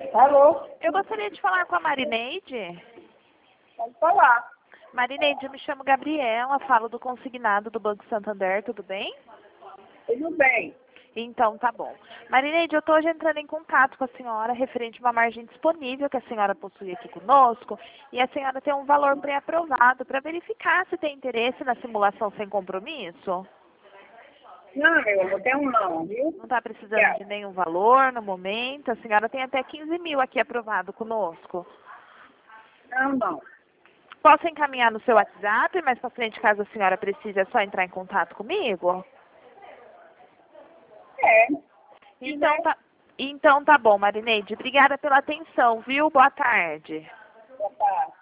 Alô? Eu gostaria de falar com a Marineide. Pode falar. Marineide, eu me chamo Gabriela, falo do consignado do Banco Santander, tudo bem? Tudo bem. Então, tá bom. Marineide, eu estou hoje entrando em contato com a senhora referente a uma margem disponível que a senhora possui aqui conosco e a senhora tem um valor pré-aprovado para verificar se tem interesse na simulação sem compromisso. Não, meu amor, tem um não, viu? Não está precisando de nenhum valor no momento. A senhora tem até 15 mil aqui aprovado conosco. Não, não. Posso encaminhar no seu WhatsApp, mais para frente, caso a senhora precise, é só entrar em contato comigo? É. Então tá bom, Marineide. Obrigada pela atenção, viu? Boa tarde. Boa tarde.